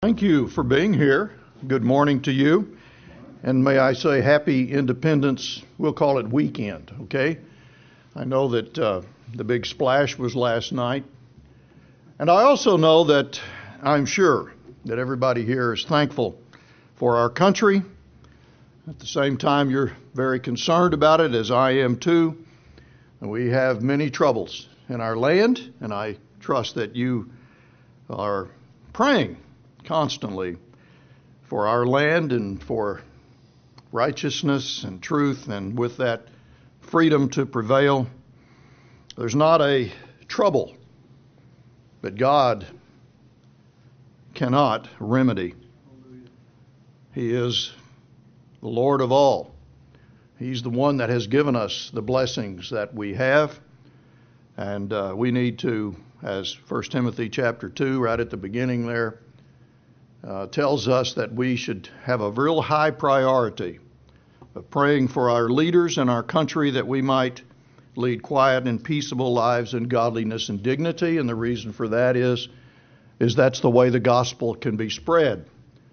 Thank you for being here. Good morning to you. And may I say happy Independence, we'll call it weekend, okay? I know that the big splash was last night. And I also know that I'm sure that everybody here is thankful for our country. At the same time, you're very concerned about it, as I am too. And we have many troubles in our land, and I trust that you are praying constantly for our land and for righteousness and truth, and with that freedom to prevail. There's not a trouble that God cannot remedy. He is the Lord of all. He's the one that has given us the blessings that we have, and we need to, as 1 Timothy chapter 2, right at the beginning there, tells us that we should have a real high priority of praying for our leaders and our country, that we might lead quiet and peaceable lives in godliness and dignity. And the reason for that is that's the way the gospel can be spread.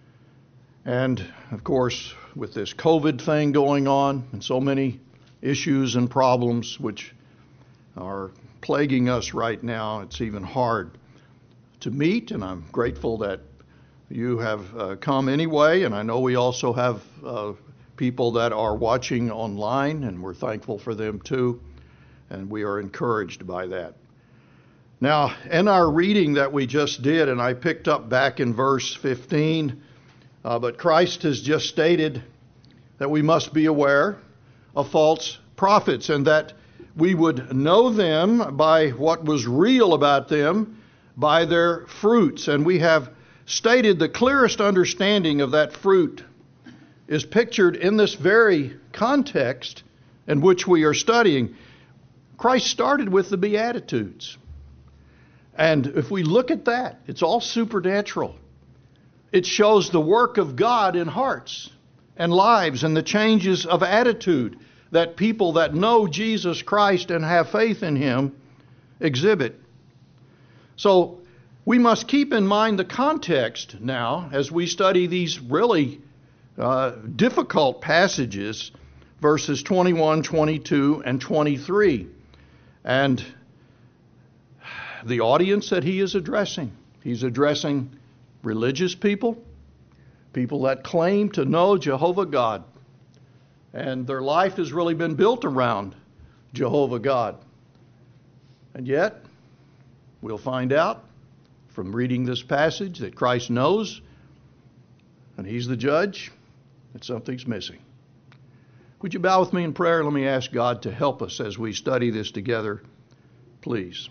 And of course, with this COVID thing going on and so many issues and problems which are plaguing us right now, it's even hard to meet. And I'm grateful that you have come anyway, and I know we also have people that are watching online, and we're thankful for them too, and we are encouraged by that. Now, in our reading that we just did, and I picked up back in verse 15, but Christ has just stated that we must be aware of false prophets, and that we would know them by what was real about them, by their fruits. And we have stated the clearest understanding of that fruit is pictured in this very context in which we are studying. Christ started with the Beatitudes. And if we look at that, it's all supernatural. It shows the work of God in hearts and lives and the changes of attitude that people that know Jesus Christ and have faith in Him exhibit. So we must keep in mind the context now as we study these really difficult passages, verses 21, 22, and 23. And the audience that he is addressing, he's addressing religious people, people that claim to know Jehovah God. And their life has really been built around Jehovah God. And yet, we'll find out from reading this passage that Christ knows, and He's the judge, that something's missing. Would you bow with me in prayer? Let me ask God to help us as we study this together, please.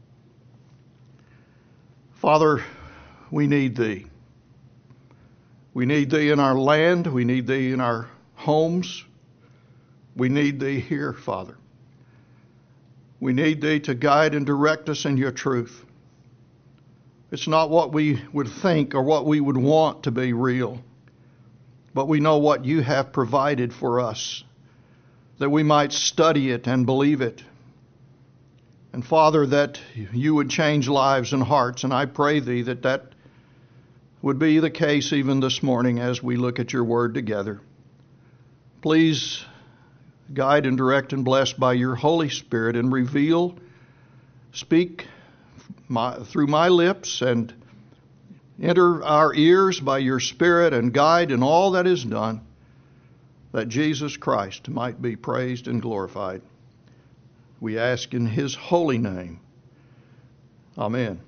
Father, we need Thee. We need Thee in our land. We need Thee in our homes. We need Thee here, Father. We need Thee to guide and direct us in Your truth. It's not what we would think or what we would want to be real, but we know what You have provided for us, that we might study it and believe it. And Father, that You would change lives and hearts, and I pray Thee that that would be the case even this morning as we look at Your Word together. Please guide and direct and bless by Your Holy Spirit, and speak through my lips, and enter our ears by Your Spirit, and guide in all that is done, that Jesus Christ might be praised and glorified. We ask in His holy name. Amen.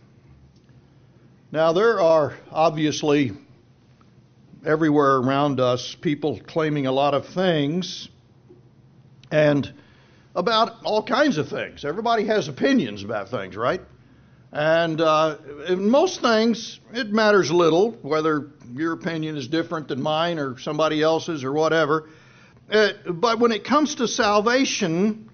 Now, there are obviously everywhere around us people claiming a lot of things, and about all kinds of things. Everybody has opinions about things, right? And in most things, it matters little whether your opinion is different than mine or somebody else's or whatever. But when it comes to salvation,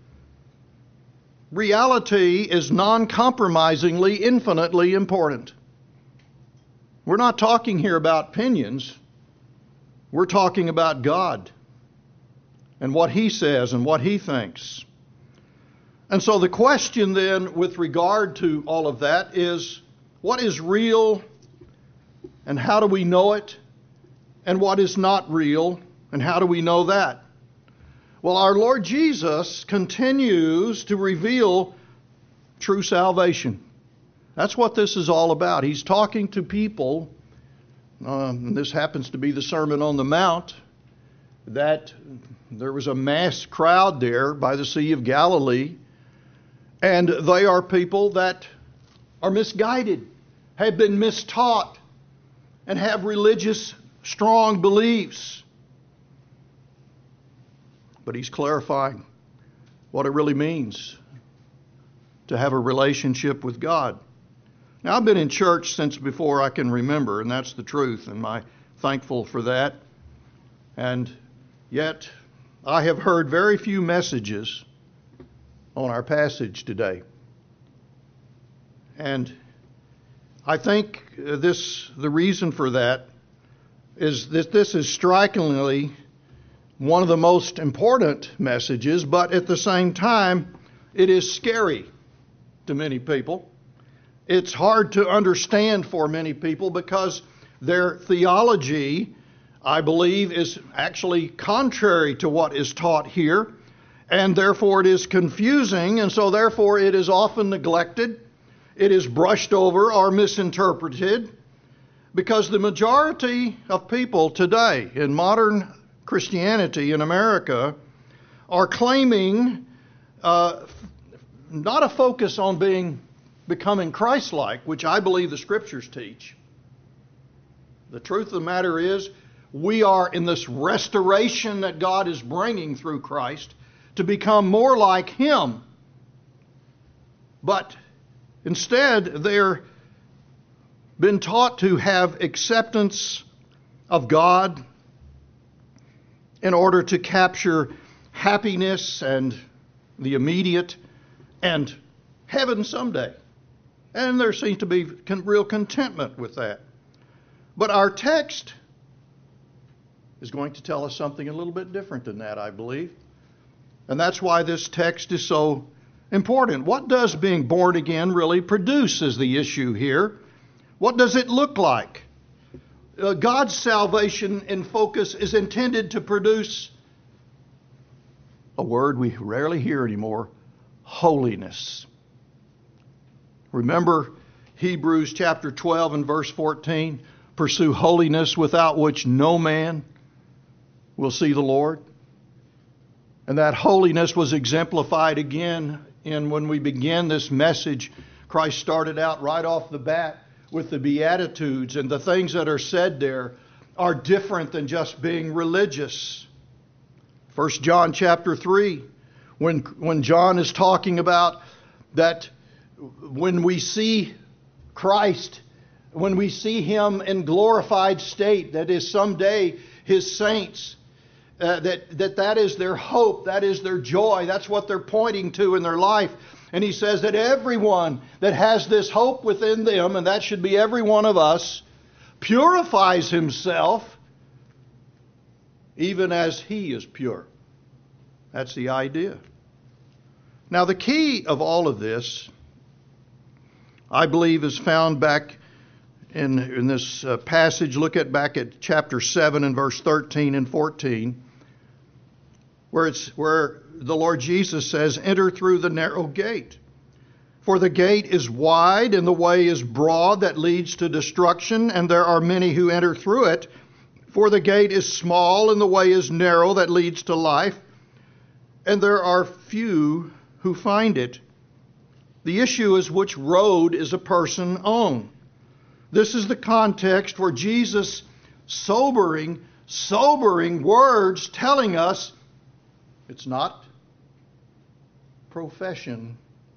reality is non-compromisingly, infinitely important. We're not talking here about opinions. We're talking about God and what He says and what He thinks. And so the question then with regard to all of that is, what is real And how do we know it? And what is not real? And how do we know that? Well, our Lord Jesus continues to reveal true salvation. That's what this is all about. He's talking to people, and this happens to be the Sermon on the Mount, that there was a mass crowd there by the Sea of Galilee, and they are people that are misguided, have been mistaught, and have religious strong beliefs. But he's clarifying what it really means to have a relationship with God. Now, I've been in church since before I can remember, and that's the truth, and I'm thankful for that. And yet, I have heard very few messages on our passage today. And I think the reason for that is that this is strikingly one of the most important messages, but at the same time, it is scary to many people. It's hard to understand for many people because their theology, I believe, is actually contrary to what is taught here, and therefore it is confusing, and so therefore it is often neglected. It is brushed over or misinterpreted because the majority of people today in modern Christianity in America are claiming not a focus on becoming Christ-like, which I believe the Scriptures teach. The truth of the matter is we are in this restoration that God is bringing through Christ to become more like Him. But instead, they're been taught to have acceptance of God in order to capture happiness and the immediate and heaven someday. And there seems to be real contentment with that. But our text is going to tell us something a little bit different than that, I believe. And that's why this text is so important. What does being born again really produce is the issue here. What does it look like? God's salvation in focus is intended to produce a word we rarely hear anymore, holiness. Remember Hebrews chapter 12 and verse 14, pursue holiness without which no man will see the Lord. And that holiness was exemplified again in when we began this message. Christ started out right off the bat with the Beatitudes, and the things that are said there are different than just being religious. 1 John chapter 3, when John is talking about that when we see Christ, when we see Him in glorified state, that is someday His saints, that is their hope, that is their joy, that's what they're pointing to in their life. And he says that everyone that has this hope within them, and that should be every one of us, purifies himself even as He is pure. That's the idea. Now, the key of all of this, I believe, is found back in this passage. Look back at chapter 7 and verse 13 and 14, where the Lord Jesus says, enter through the narrow gate. For the gate is wide and the way is broad that leads to destruction, and there are many who enter through it. For the gate is small and the way is narrow that leads to life, and there are few who find it. The issue is which road is a person on. This is the context for Jesus' sobering words telling us it's not profession,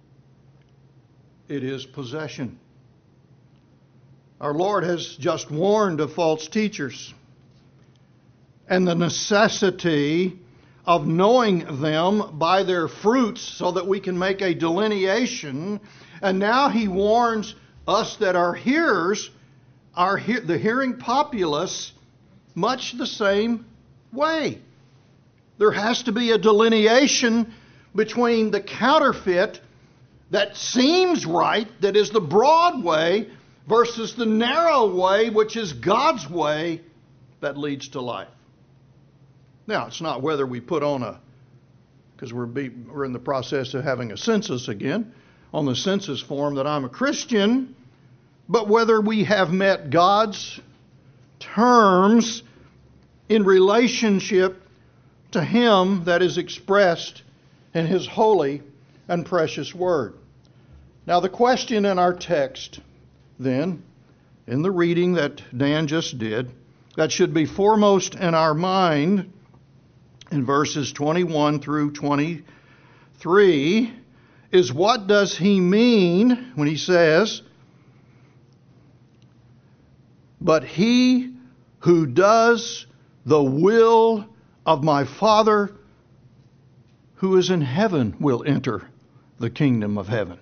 it is possession. Our Lord has just warned of false teachers and the necessity of knowing them by their fruits so that we can make a delineation. And now He warns us that are hearers, the hearing populace, much the same way. There has to be a delineation between the counterfeit that seems right, that is the broad way, versus the narrow way, which is God's way that leads to life. Now, it's not whether we put on because we're in the process of having a census again, on the census form that I'm a Christian, but whether we have met God's terms in relationship to Him that is expressed in His holy and precious Word. Now, the question in our text, then, in the reading that Dan just did, that should be foremost in our mind in verses 21 through 23, is what does he mean when he says, "But he who does the will of my Father who is in heaven will enter the kingdom of heaven."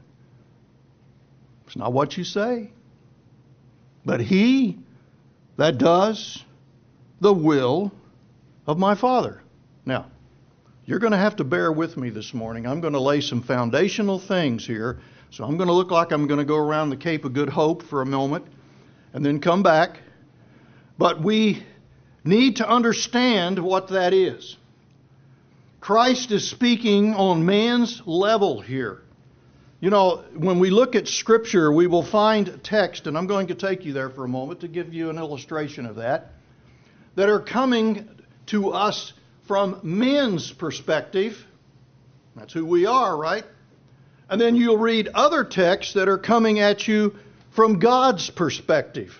It's not what you say, but he that does the will of my Father. Now, you're going to have to bear with me this morning. I'm going to lay some foundational things here. So I'm going to look like I'm going to go around the Cape of Good Hope for a moment and then come back. But we need to understand what that is. Christ is speaking on man's level here. You know, when we look at Scripture, we will find text, and I'm going to take you there for a moment to give you an illustration of that are coming to us from men's perspective. That's who we are, right? And then you'll read other texts that are coming at you from God's perspective.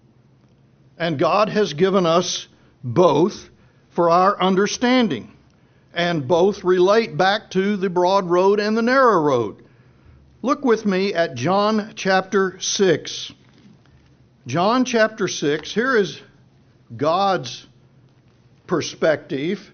And God has given us both for our understanding. And both relate back to the broad road and the narrow road. Look with me at John chapter 6. John chapter 6, here is God's perspective,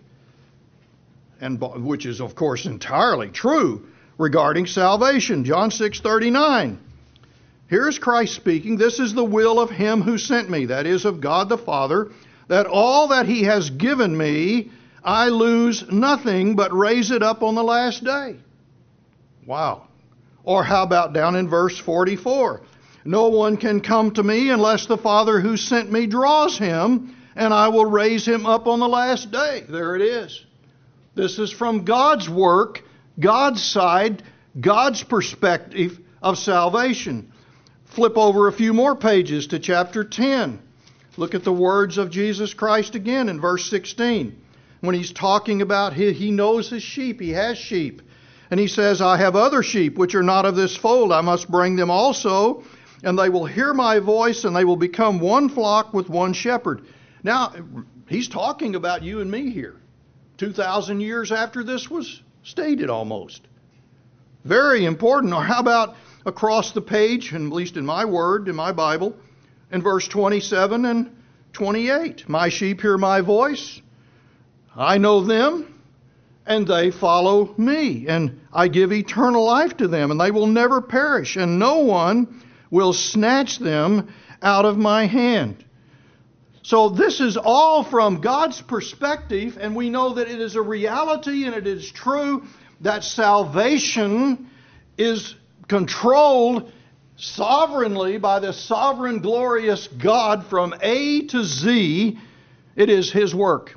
and which is of course entirely true regarding salvation. John 6:39. Here's Christ speaking. "This is the will of him who sent me," that is, of God the Father, "that all that he has given me I lose nothing, but raise it up on the last day." Wow. Or how about down in verse 44? "No one can come to me unless the Father who sent me draws him, and I will raise him up on the last day." There it is. This is from God's work, God's side, God's perspective of salvation. Flip over a few more pages to chapter 10. Look at the words of Jesus Christ again in verse 16. When he's talking about he knows his sheep, he has sheep. And he says, "I have other sheep which are not of this fold. I must bring them also, and they will hear my voice, and they will become one flock with one shepherd." Now, he's talking about you and me here, 2,000 years after this was stated almost. Very important. Or how about across the page, and at least in my word, in my Bible, in verse 27 and 28. "My sheep hear my voice. I know them, and they follow me. And I give eternal life to them, and they will never perish, and no one will snatch them out of my hand." So this is all from God's perspective, and we know that it is a reality and it is true that salvation is controlled sovereignly by the sovereign, glorious God from A to Z. It is His work.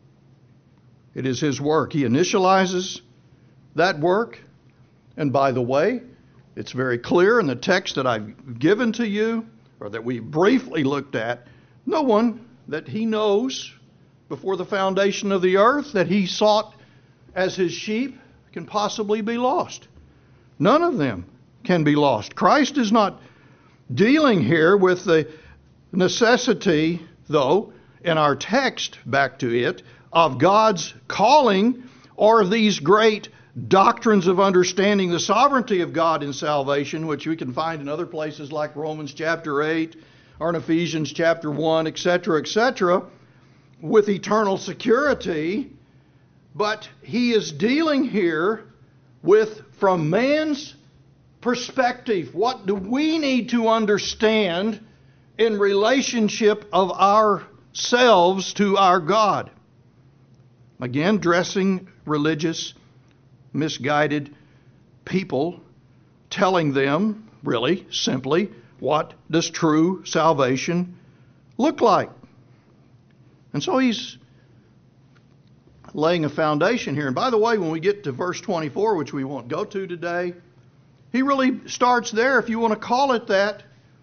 It is His work. He initializes that work. And by the way, it's very clear in the text that I've given to you, or that we briefly looked at, no one that He knows before the foundation of the earth that He sought as His sheep can possibly be lost. None of them can be lost. Christ is not dealing here with the necessity, though, in our text, back to it, of God's calling or these great doctrines of understanding the sovereignty of God in salvation, which we can find in other places like Romans chapter 8 or in Ephesians chapter 1, etc., with eternal security. But He is dealing here with, from man's perspective, what do we need to understand in relationship of ourselves to our God? Again, dressing religious, misguided people, telling them, really, simply, what does true salvation look like? And so he's laying a foundation here. And by the way, when we get to verse 24, which we won't go to today, he really starts there, if you want to call it that,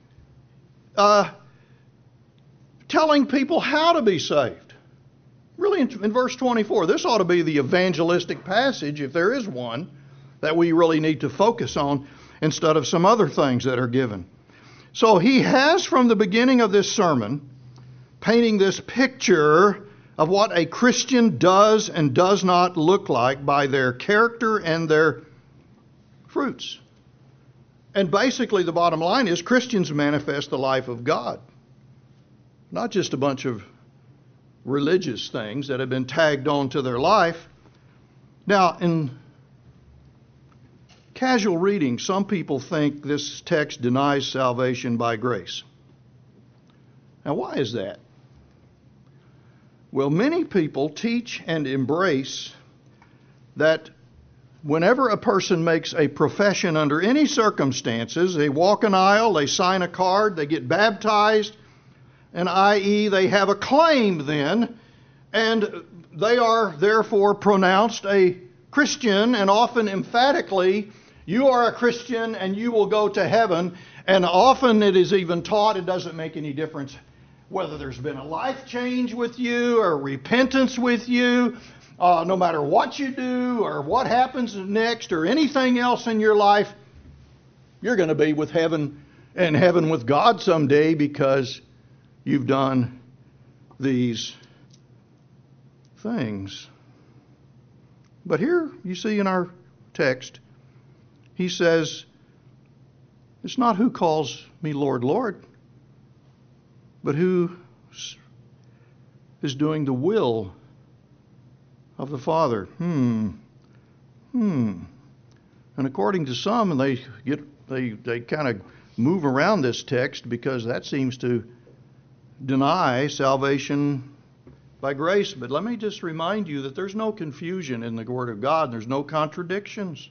telling people how to be saved. Really, in verse 24, this ought to be the evangelistic passage, if there is one, that we really need to focus on instead of some other things that are given. So he has, from the beginning of this sermon, painting this picture of what a Christian does and does not look like by their character and their fruits. And basically the bottom line is Christians manifest the life of God. Not just a bunch of religious things that have been tagged on to their life. Now, in casual reading, some people think this text denies salvation by grace. Now, why is that? Well, many people teach and embrace that whenever a person makes a profession under any circumstances, they walk an aisle, they sign a card, they get baptized, and i.e. they have a claim then, and they are therefore pronounced a Christian, and often emphatically, you are a Christian and you will go to heaven. And often it is even taught it doesn't make any difference whether there's been a life change with you or repentance with you, no matter what you do or what happens next or anything else in your life, you're going to be with heaven and heaven with God someday because you've done these things. But here you see in our text, he says, it's not who calls me Lord, Lord, but who is doing the will of the Father. And according to some, they kind of move around this text because that seems to deny salvation by grace. But let me just remind you that there's no confusion in the Word of God. There's no contradictions.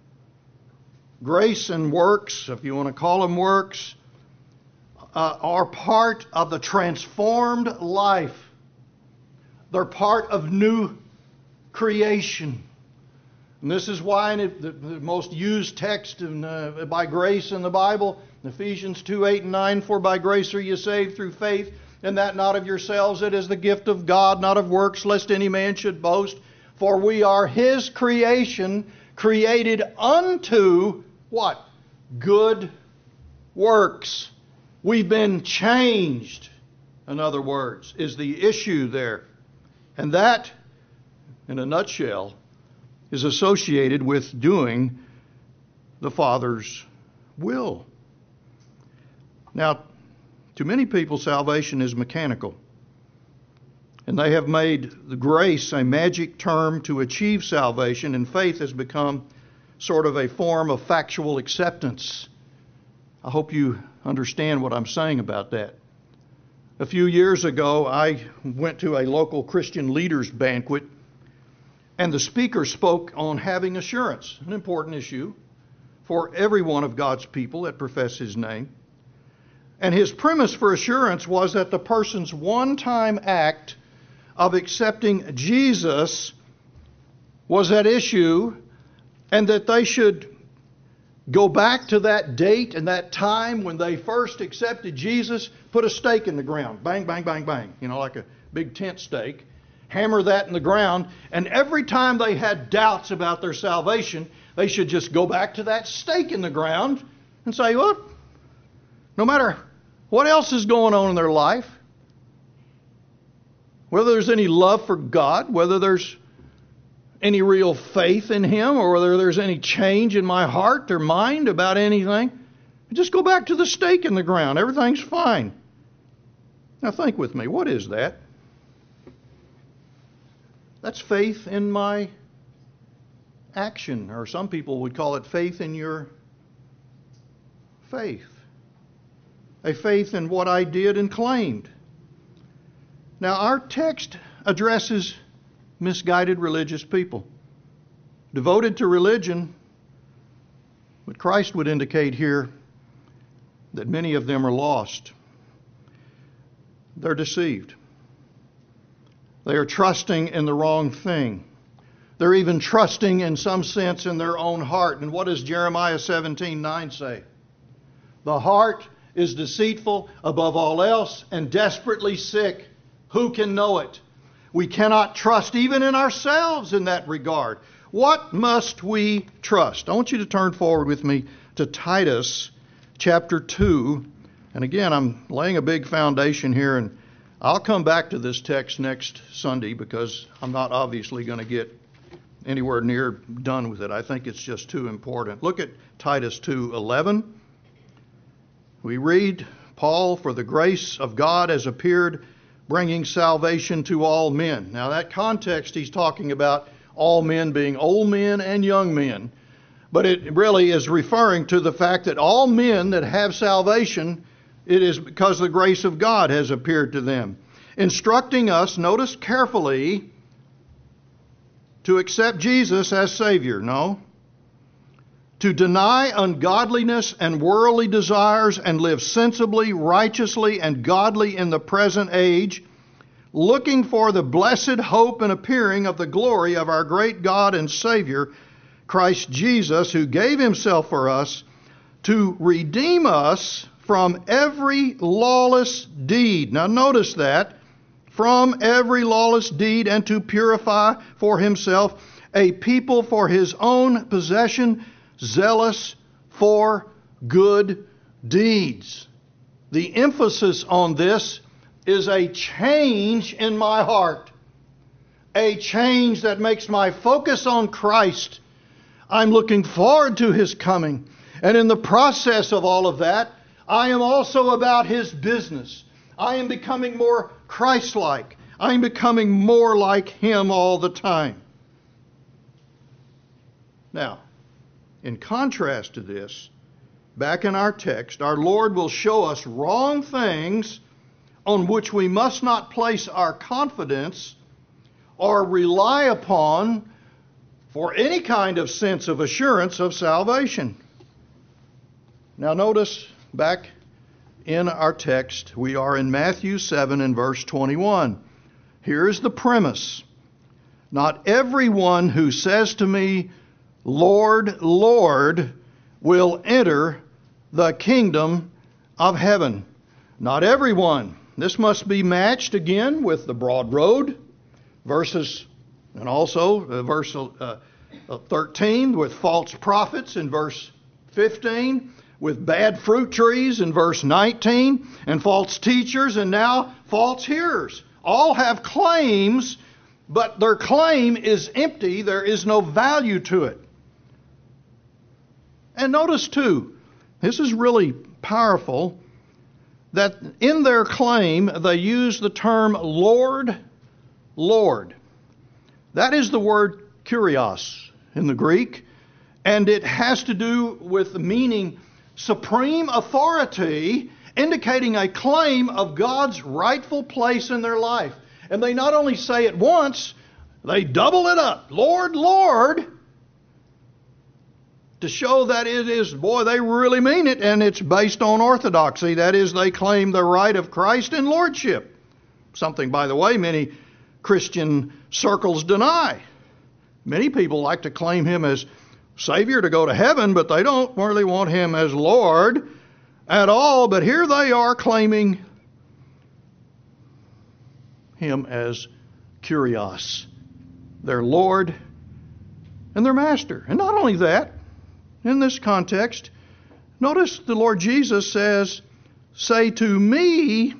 Grace and works, if you want to call them works, are part of the transformed life. They're part of new creation. And this is why the most used text by grace in the Bible, Ephesians 2:8 and 9, for by grace are you saved through faith, and that not of yourselves, it is the gift of God, not of works, lest any man should boast. For we are His creation, created unto what? Good works. We've been changed, in other words, is the issue there. And that, in a nutshell, is associated with doing the Father's will. Now, to many people, salvation is mechanical. And they have made the grace a magic term to achieve salvation, and faith has become sort of a form of factual acceptance. I hope you understand what I'm saying about that. A few years ago, I went to a local Christian leaders banquet, and the speaker spoke on having assurance, an important issue for every one of God's people that profess His name. And his premise for assurance was that the person's one-time act of accepting Jesus was at issue, and that they should go back to that date and that time when they first accepted Jesus, put a stake in the ground, bang, bang, bang, bang, like a big tent stake, hammer that in the ground, and every time they had doubts about their salvation, they should just go back to that stake in the ground and say, well, no matter what else is going on in their life, whether there's any love for God, whether there's any real faith in Him, or whether there's any change in my heart or mind about anything, just go back to the stake in the ground. Everything's fine. Now think with me. What is that? That's faith in my action, or some people would call it faith in your faith. A faith in what I did and claimed. Now our text addresses misguided religious people, devoted to religion, what Christ would indicate here, that many of them are lost. They're deceived. They are trusting in the wrong thing. They're even trusting in some sense in their own heart. And what does Jeremiah 17:9 say? The heart is deceitful above all else and desperately sick. Who can know it? We cannot trust even in ourselves in that regard. What must we trust? I want you to turn forward with me to Titus chapter 2. And again, I'm laying a big foundation here, and I'll come back to this text next Sunday because I'm not obviously going to get anywhere near done with it. I think it's just too important. Look at Titus 2:11. We read, Paul, for the grace of God has appeared, bringing salvation to all men. Now that context, he's talking about all men being old men and young men. But it really is referring to the fact that all men that have salvation, it is because the grace of God has appeared to them. Instructing us, notice carefully, to accept Jesus as Savior. No. To deny ungodliness and worldly desires and live sensibly, righteously, and godly in the present age, looking for the blessed hope and appearing of the glory of our great God and Savior, Christ Jesus, who gave himself for us to redeem us from every lawless deed. Now notice that. From every lawless deed, and to purify for himself a people for his own possession, zealous for good deeds. The emphasis on this is a change in my heart. A change that makes my focus on Christ. I'm looking forward to his coming. And in the process of all of that, I am also about his business. I am becoming more Christ-like. I am becoming more like him all the time. Now, in contrast to this, back in our text, our Lord will show us wrong things on which we must not place our confidence or rely upon for any kind of sense of assurance of salvation. Now notice back in our text, we are in Matthew 7 and verse 21. Here is the premise. Not everyone who says to me, Lord, Lord, will enter the kingdom of heaven. Not everyone. This must be matched again with the broad road verses, and also verse 13 with false prophets in verse 15, with bad fruit trees in verse 19, and false teachers, and now false hearers. All have claims, but their claim is empty. There is no value to it. And notice too, this is really powerful, that in their claim they use the term Lord, Lord. That is the word kurios in the Greek, and it has to do with the meaning supreme authority, indicating a claim of God's rightful place in their life. And they not only say it once, they double it up. Lord, Lord, to show that it is, boy, they really mean it, and it's based on orthodoxy. That is, they claim the right of Christ in lordship. Something, by the way, many Christian circles deny. Many people like to claim him as Savior to go to heaven, but they don't really want him as Lord at all. But here they are claiming him as kurios, their Lord and their Master. And not only that, in this context, notice the Lord Jesus says, say to me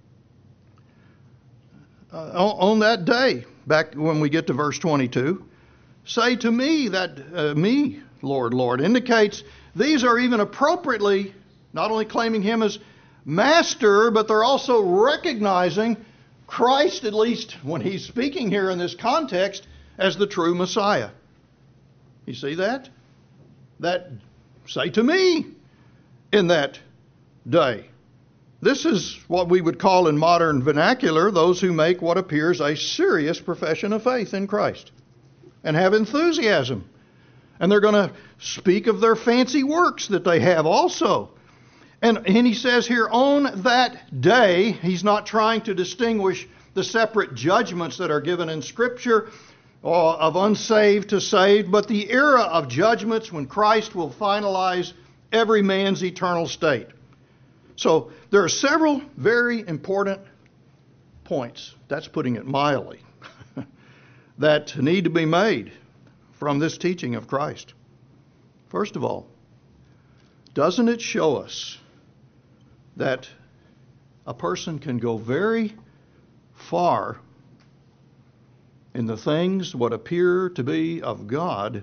on that day, back when we get to verse 22, say to me that me, Lord, Lord, indicates these are even appropriately not only claiming him as Master, but they're also recognizing Christ, at least when he's speaking here in this context, as the true Messiah. You see that? That say to me in that day. This is what we would call in modern vernacular those who make what appears a serious profession of faith in Christ and have enthusiasm. And they're going to speak of their fancy works that they have also. And he says here, on that day, he's not trying to distinguish the separate judgments that are given in Scripture of unsaved to saved, but the era of judgments when Christ will finalize every man's eternal state. So there are several very important points, that's putting it mildly, that need to be made from this teaching of Christ. First of all, doesn't it show us that a person can go very far in the things what appear to be of God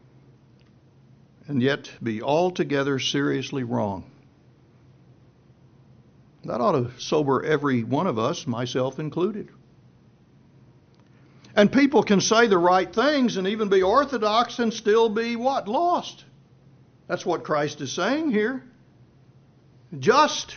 and yet be altogether seriously wrong? That ought to sober every one of us, myself included. And people can say the right things and even be orthodox and still be what? Lost. That's what Christ is saying here. Just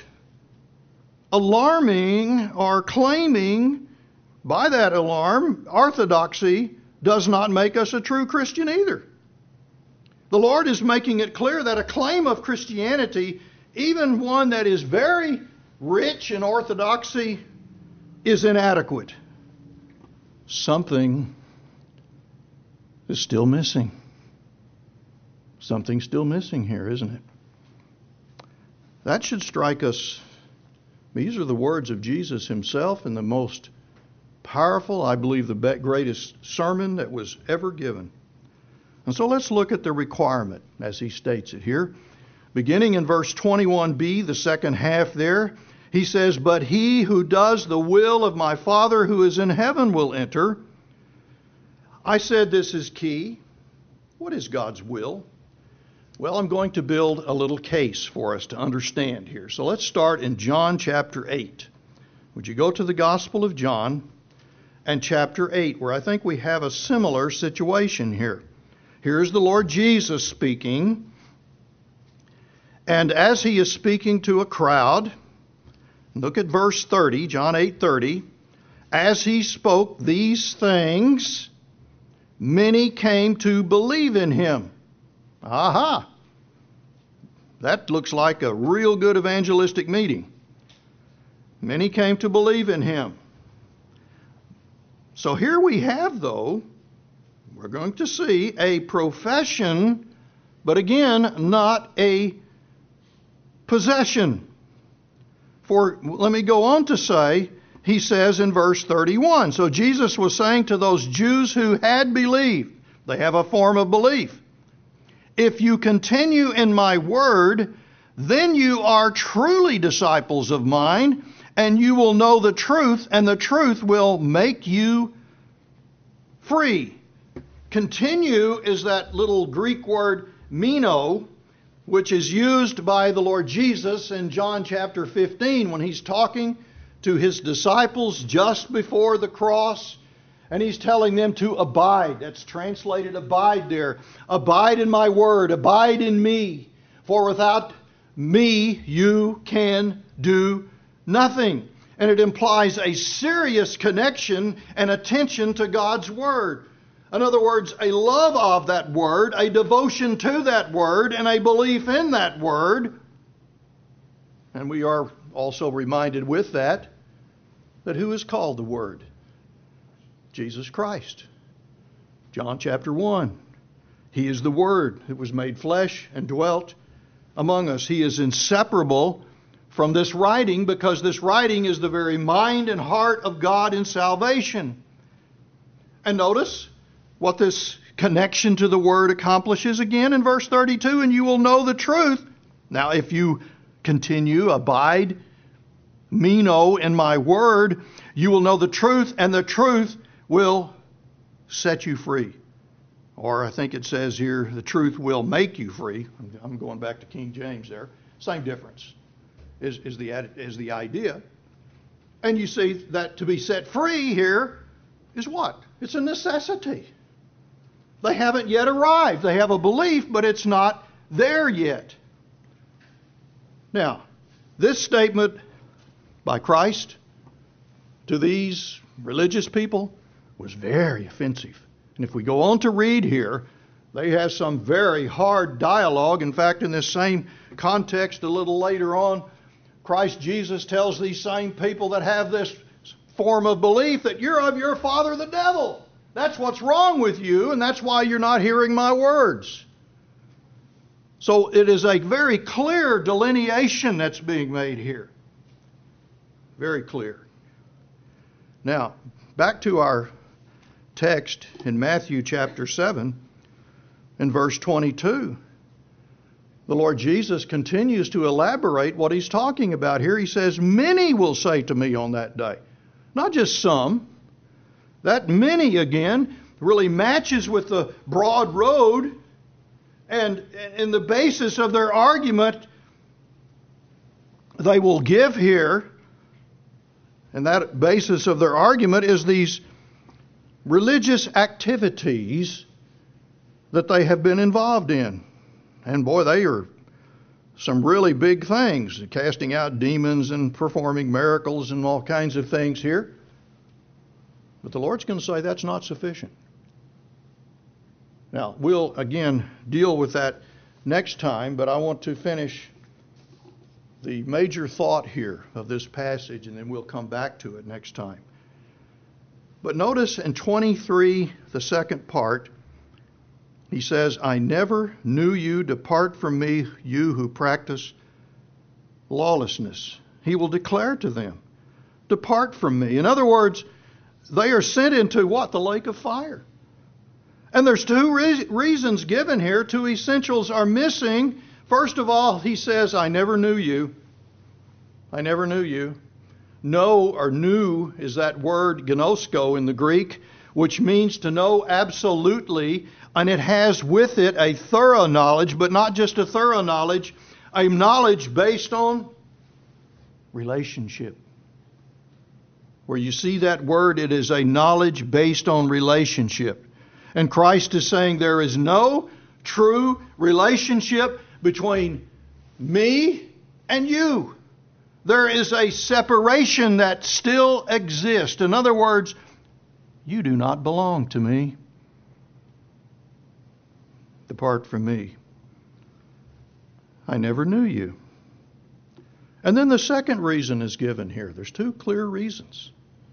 alarming or claiming by that alarm, orthodoxy does not make us a true Christian either. The Lord is making it clear that a claim of Christianity, even one that is very rich in orthodoxy, is inadequate. Something is still missing. Something's still missing here, isn't it? That should strike us. These are the words of Jesus himself in the most powerful, I believe the greatest sermon that was ever given. And so let's look at the requirement as he states it here. Beginning in verse 21b, the second half there, he says, "But he who does the will of my Father who is in heaven will enter." I said this is key. What is God's will? Well, I'm going to build a little case for us to understand here. So let's start in John chapter 8. Would you go to the Gospel of John and chapter 8, where I think we have a similar situation here. Here's the Lord Jesus speaking. And as he is speaking to a crowd, look at verse 30, John 8:30. As he spoke these things, many came to believe in him. Aha! That looks like a real good evangelistic meeting. Many came to believe in him. So here we have, though, we're going to see a profession, but again, not a possession. For let me go on to say, he says in verse 31, so Jesus was saying to those Jews who had believed, they have a form of belief, if you continue in my word, then you are truly disciples of mine, and you will know the truth, and the truth will make you free. Continue is that little Greek word meno, which is used by the Lord Jesus in John chapter 15 when he's talking to his disciples just before the cross. And he's telling them to abide. That's translated abide there. Abide in my word. Abide in me. For without me you can do nothing. And it implies a serious connection and attention to God's word. In other words, a love of that word, a devotion to that word, and a belief in that word. And we are also reminded with that who is called the Word? Jesus Christ. John chapter 1. He is the Word that was made flesh and dwelt among us. He is inseparable from this writing because this writing is the very mind and heart of God in salvation. And notice what this connection to the Word accomplishes again in verse 32, and you will know the truth. Now, if you continue, abide, meno, in my Word, you will know the truth, and the truth will set you free. Or I think it says here, the truth will make you free. I'm going back to King James there. Same difference is the idea. And you see that to be set free here is what? It's a necessity. They haven't yet arrived. They have a belief, but it's not there yet. Now, this statement by Christ to these religious people was very offensive. And if we go on to read here, They have some very hard dialogue. In fact, in this same context a little later on, Christ Jesus tells these same people that have this form of belief that you're of your father the devil. That's what's wrong with you, and that's why you're not hearing my words. So it is a very clear delineation that's being made here. Very clear. Now, back to our text in Matthew chapter 7, in verse 22. The Lord Jesus continues to elaborate what he's talking about here. He says, many will say to me on that day. Not just some. That many, again, really matches with the broad road. And in the basis of their argument, they will give here, and that basis of their argument is these religious activities that they have been involved in. And boy, they are some really big things, casting out demons and performing miracles and all kinds of things here. But the Lord's going to say that's not sufficient. Now, we'll again deal with that next time, but I want to finish the major thought here of this passage, and then we'll come back to it next time. But notice in 23, the second part, he says, I never knew you. Depart from me, you who practice lawlessness. He will declare to them, depart from me. In other words, they are sent into what? The lake of fire. And there's two reasons given here. Two essentials are missing. First of all, he says, I never knew you. I never knew you. Know or knew is that word gnosko in the Greek, which means to know absolutely, and it has with it a thorough knowledge, but not just a thorough knowledge, a knowledge based on relationship. Where you see that word, it is a knowledge based on relationship. And Christ is saying there is no true relationship between me and you. There is a separation that still exists. In other words, you do not belong to me. Depart from me. I never knew you. And then the second reason is given here. There's two clear reasons.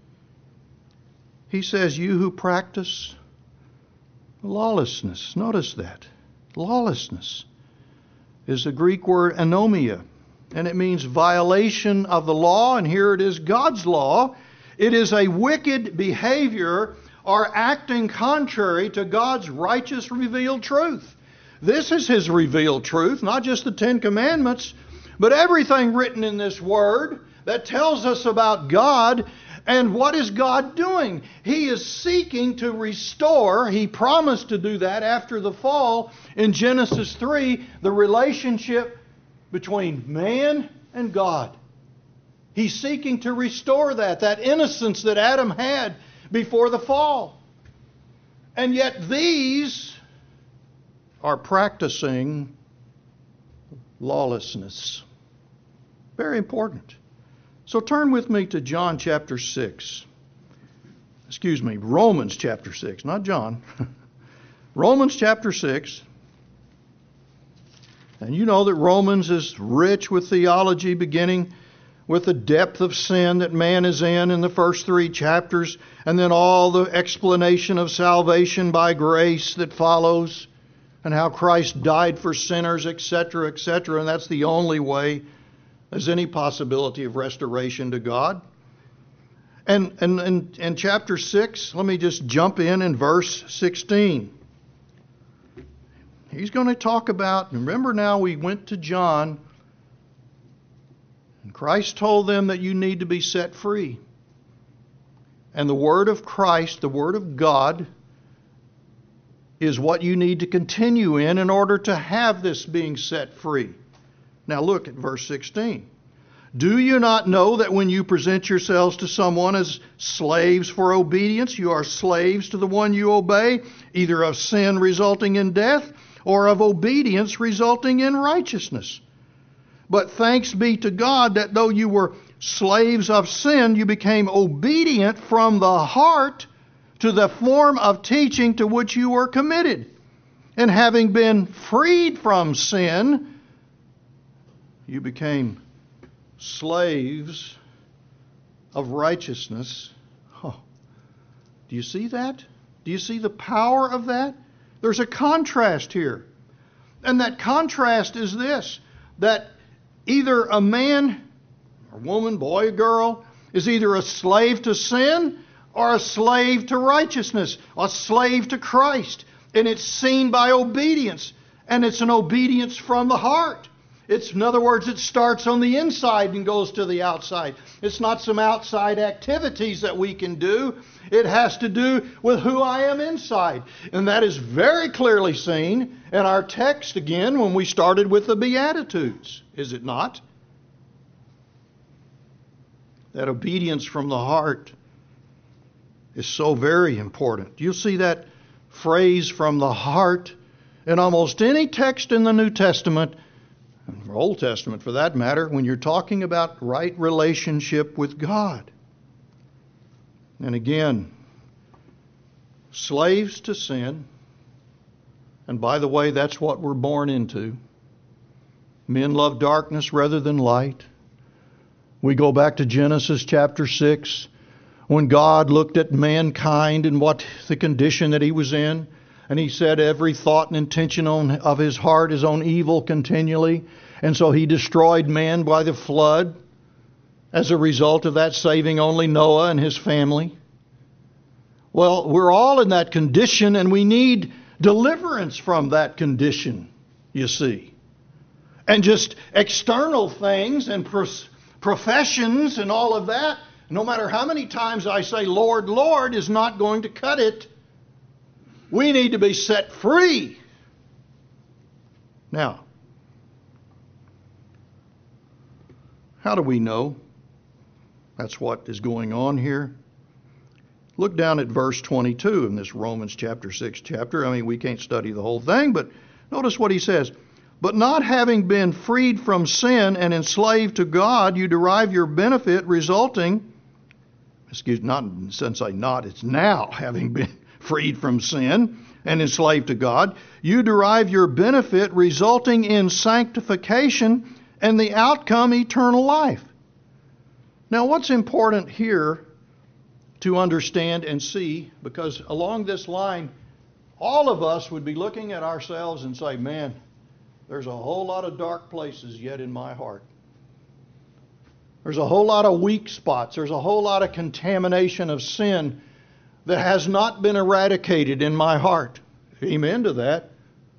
He says, you who practice lawlessness. Notice that. Lawlessness is the Greek word anomia, and it means violation of the law, and here it is God's law. It is a wicked behavior or acting contrary to God's righteous revealed truth. This is His revealed truth, not just the Ten Commandments, but everything written in this Word that tells us about God. And what is God doing? He is seeking to restore. He promised to do that after the fall in Genesis 3, the relationship between man and God. He's seeking to restore that innocence that Adam had before the fall. And yet these are practicing lawlessness. Very important. So turn with me to John chapter 6. Romans chapter 6, not John. Romans chapter 6. And you know that Romans is rich with theology, beginning with the depth of sin that man is in the first 3 chapters, and then all the explanation of salvation by grace that follows, and how Christ died for sinners, etc., etc., and that's the only way there's any possibility of restoration to God. And chapter 6, let me just jump in verse 16. He's going to talk about, remember now we went to John, and Christ told them that you need to be set free. And the Word of Christ, the Word of God, is what you need to continue in order to have this being set free. Now look at verse 16. Do you not know that when you present yourselves to someone as slaves for obedience, you are slaves to the one you obey, either of sin resulting in death or of obedience resulting in righteousness? But thanks be to God that though you were slaves of sin, you became obedient from the heart to the form of teaching to which you were committed. And having been freed from sin, you became slaves of righteousness. Oh, do you see that? Do you see the power of that? There's a contrast here. And that contrast is this, that either a man or woman, boy or girl, is either a slave to sin or a slave to righteousness, a slave to Christ. And it's seen by obedience. And it's an obedience from the heart. In other words, it starts on the inside and goes to the outside. It's not some outside activities that we can do. It has to do with who I am inside. And that is very clearly seen in our text again when we started with the Beatitudes. Is it not? That obedience from the heart is so very important. You'll see that phrase from the heart in almost any text in the New Testament, or Old Testament for that matter, when you're talking about right relationship with God. And again, slaves to sin, and by the way, that's what we're born into. Men love darkness rather than light. We go back to Genesis chapter 6, when God looked at mankind and what the condition that he was in, and he said every thought and intention of his heart is on evil continually. And so he destroyed man by the flood, as a result of that saving only Noah and his family. Well, we're all in that condition, and we need deliverance from that condition, you see. And just external things and professions and all of that, no matter how many times I say, Lord, Lord, is not going to cut it. We need to be set free. Now, how do we know that's what is going on here? Look down at verse 22 in this Romans chapter 6 chapter. I mean, we can't study the whole thing, but notice what he says. But not having been freed from sin and enslaved to God, you derive your benefit resulting, not since I not, it's now having been freed from sin and enslaved to God, you derive your benefit resulting in sanctification and the outcome eternal life. Now, what's important here to understand and see, because along this line, all of us would be looking at ourselves and say, man, there's a whole lot of dark places yet in my heart. There's a whole lot of weak spots. There's a whole lot of contamination of sin that has not been eradicated in my heart. Amen to that.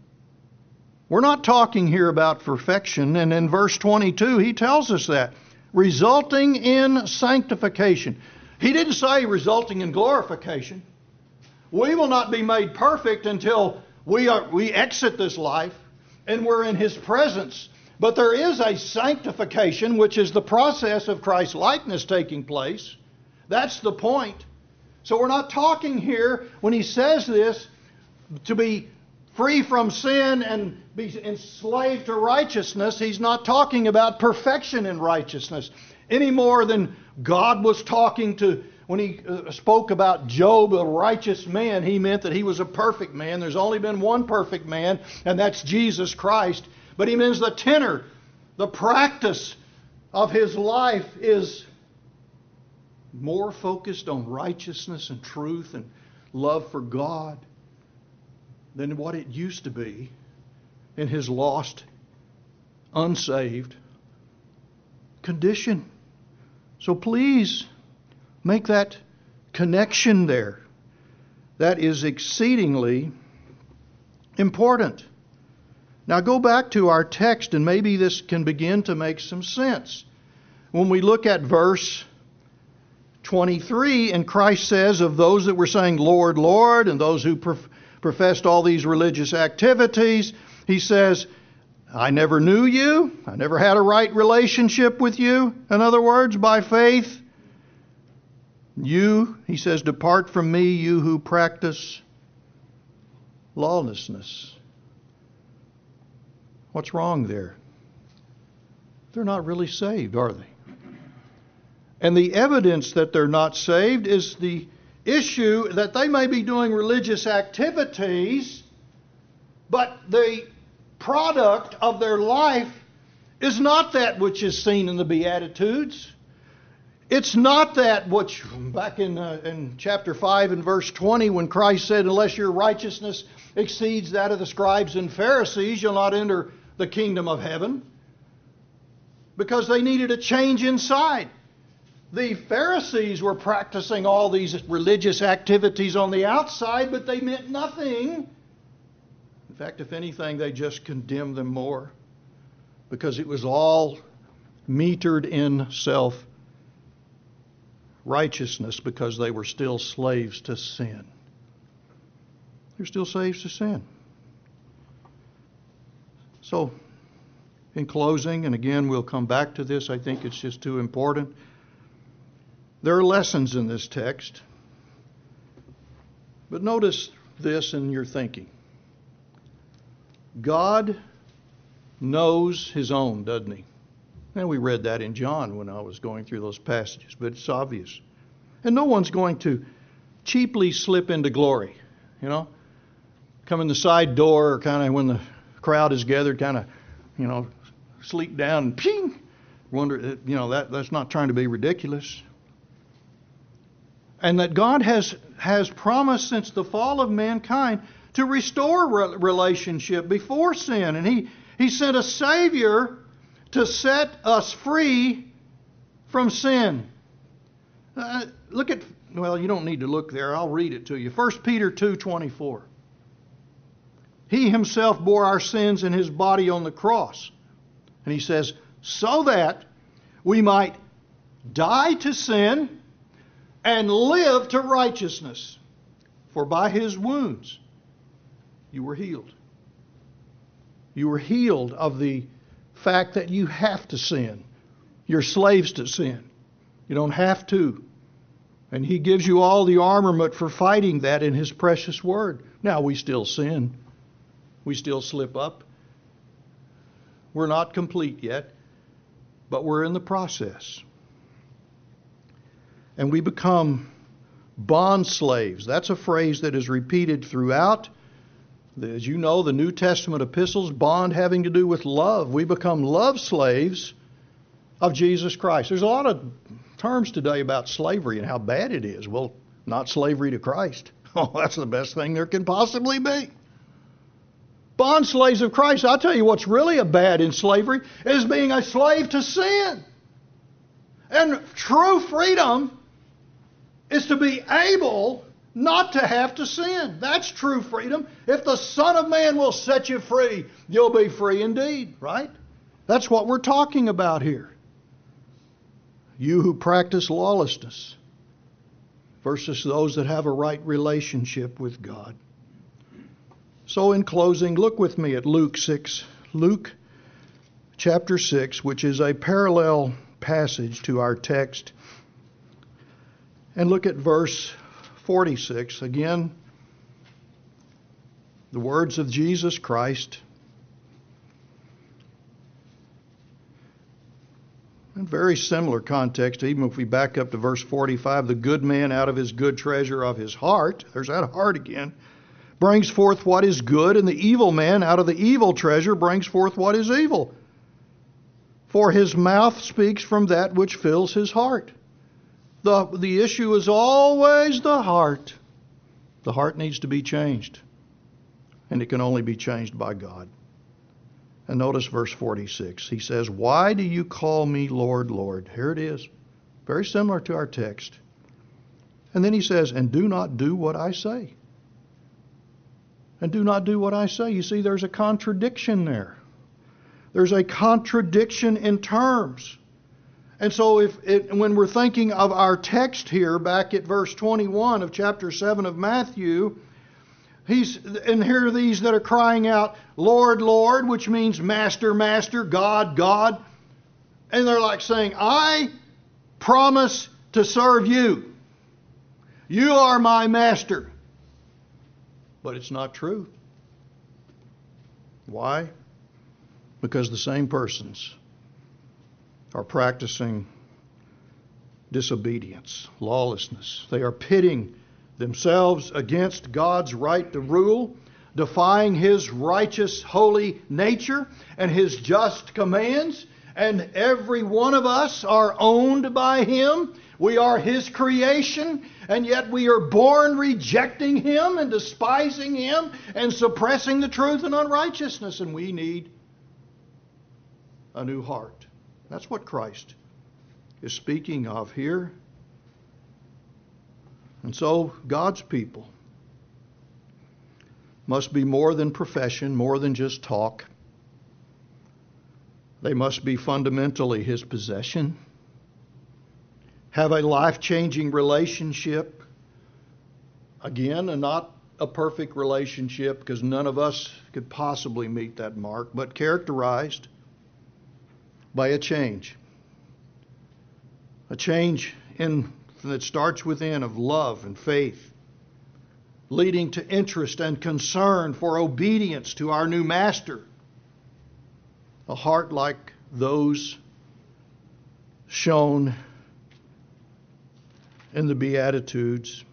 We're not talking here about perfection. And in verse 22, he tells us that. Resulting in sanctification. He didn't say resulting in glorification. We will not be made perfect until we exit this life and we're in His presence. But there is a sanctification, which is the process of Christ's likeness taking place. That's the point. So we're not talking here, when he says this, to be free from sin and be enslaved to righteousness. He's not talking about perfection in righteousness any more than God was talking to, when he spoke about Job, a righteous man, he meant that he was a perfect man. There's only been one perfect man, and that's Jesus Christ. But he means the tenor, the practice of his life is more focused on righteousness and truth and love for God than what it used to be in his lost, unsaved condition. So please make that connection there. That is exceedingly important. Now go back to our text, and maybe this can begin to make some sense. When we look at verse 23, and Christ says of those that were saying, Lord, Lord, and those who professed all these religious activities, he says, I never knew you. I never had a right relationship with you. In other words, by faith, you, he says, depart from me, you who practice lawlessness. What's wrong there? They're not really saved, are they? And the evidence that they're not saved is the issue that they may be doing religious activities, But the product of their life is not that which is seen in the Beatitudes. It's not that which, back in chapter 5 and verse 20, when Christ said, unless your righteousness exceeds that of the scribes and Pharisees, you'll not enter the kingdom of heaven. Because they needed a change inside. The Pharisees were practicing all these religious activities on the outside, but they meant nothing. In fact, if anything, they just condemned them more. Because it was all metered in self-righteousness, because they were still slaves to sin. They're still slaves to sin. So, in closing, and again, we'll come back to this, I think it's just too important. There are lessons in this text. But notice this in your thinking. God knows His own, doesn't He? And we read that in John when I was going through those passages, but it's obvious. And no one's going to cheaply slip into glory, come in the side door, or kind of when the crowd is gathered, kind of, sleep down and ping. Wonder, that's not trying to be ridiculous. And that God has promised since the fall of mankind to restore relationship before sin. And He sent a Savior to set us free from sin. You don't need to look there. I'll read it to you. 1 Peter 2:24. He Himself bore our sins in His body on the cross. And He says, so that we might die to sin and live to righteousness. For by His wounds you were healed. You were healed of the fact that you have to sin. You're slaves to sin. You don't have to. And He gives you all the armament for fighting that in His precious Word. Now, we still sin. We still slip up. We're not complete yet, but we're in the process. And we become bond slaves. That's a phrase that is repeated throughout, as you know, the New Testament epistles, bond having to do with love. We become love slaves of Jesus Christ. There's a lot of terms today about slavery and how bad it is. Well, not slavery to Christ. Oh, that's the best thing there can possibly be. Bond slaves of Christ. I'll tell you what's really bad in slavery is being a slave to sin. And true freedom is to be able not to have to sin. That's true freedom. If the Son of Man will set you free, you'll be free indeed, right? That's what we're talking about here. You who practice lawlessness versus those that have a right relationship with God. So in closing, look with me at Luke 6. Luke chapter 6, which is a parallel passage to our text. And look at verse 46. Again, the words of Jesus Christ. In very similar context, even if we back up to verse 45, the good man out of his good treasure of his heart, there's that heart again, brings forth what is good, and the evil man out of the evil treasure brings forth what is evil. For his mouth speaks from that which fills his heart. The issue is always the heart. The heart needs to be changed. And it can only be changed by God. And notice verse 46. He says, why do you call me Lord, Lord? Here it is. Very similar to our text. And then he says, and do not do what I say. And do not do what I say. You see, there's a contradiction there. There's a contradiction in terms. And so when we're thinking of our text here, back at verse 21 of chapter 7 of Matthew, and here are these that are crying out, Lord, Lord, which means Master, Master, God, God. And they're like saying, I promise to serve you. You are my master. But it's not true. Why? Because the same persons are practicing disobedience, lawlessness. They are pitting themselves against God's right to rule, defying His righteous, holy nature and His just commands. And every one of us are owned by Him. We are His creation, and yet we are born rejecting Him and despising Him and suppressing the truth and unrighteousness. And we need a new heart. That's what Christ is speaking of here. And so God's people must be more than profession, more than just talk. They must be fundamentally His possession, have a life-changing relationship. Again, and not a perfect relationship, because none of us could possibly meet that mark, but characterized by a change. A change that starts within, of love and faith, leading to interest and concern for obedience to our new Master. A heart like those shown in the Beatitudes.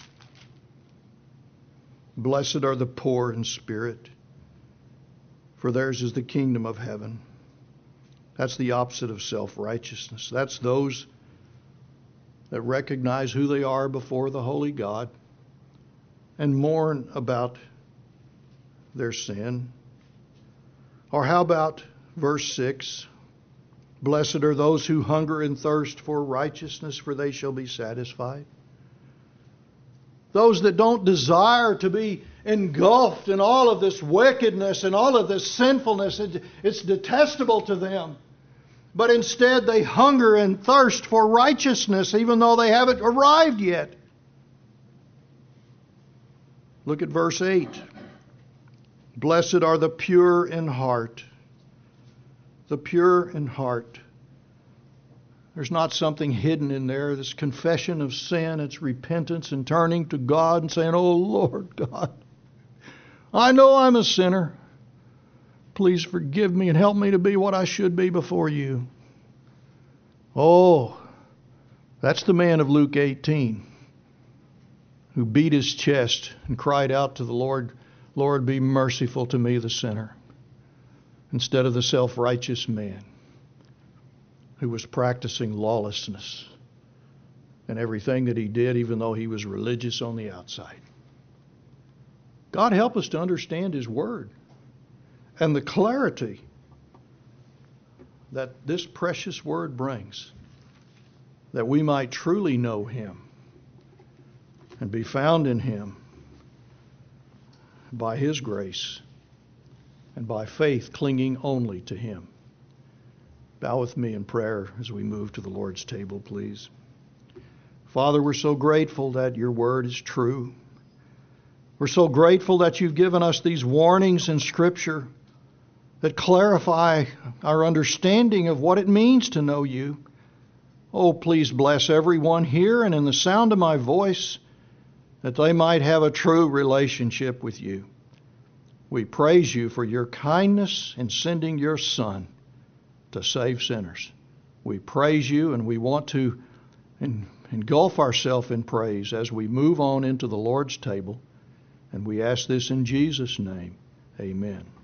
Blessed are the poor in spirit, for theirs is the kingdom of heaven. That's the opposite of self-righteousness. That's those that recognize who they are before the holy God and mourn about their sin. Or how about verse 6? Blessed are those who hunger and thirst for righteousness, for they shall be satisfied. Those that don't desire to be engulfed in all of this wickedness and all of this sinfulness. It's detestable to them. But instead they hunger and thirst for righteousness, even though they haven't arrived yet. Look at verse 8. Blessed are the pure in heart. The pure in heart. There's not something hidden in there. This confession of sin, it's repentance and turning to God and saying, "Oh Lord God, I know I'm a sinner. Please forgive me and help me to be what I should be before you." Oh, that's the man of Luke 18 who beat his chest and cried out to the Lord, "Lord, be merciful to me, the sinner," instead of the self-righteous man who was practicing lawlessness in everything that he did, even though he was religious on the outside. God help us to understand His Word and the clarity that this precious Word brings, that we might truly know Him and be found in Him by His grace and by faith clinging only to Him. Bow with me in prayer as we move to the Lord's table, please. Father, we're so grateful that Your Word is true. We're so grateful that You've given us these warnings in Scripture that clarify our understanding of what it means to know You. Oh, please bless everyone here and in the sound of my voice, that they might have a true relationship with You. We praise You for Your kindness in sending Your Son to save sinners. We praise You, and we want to engulf ourselves in praise as we move on into the Lord's table. And we ask this in Jesus' name. Amen.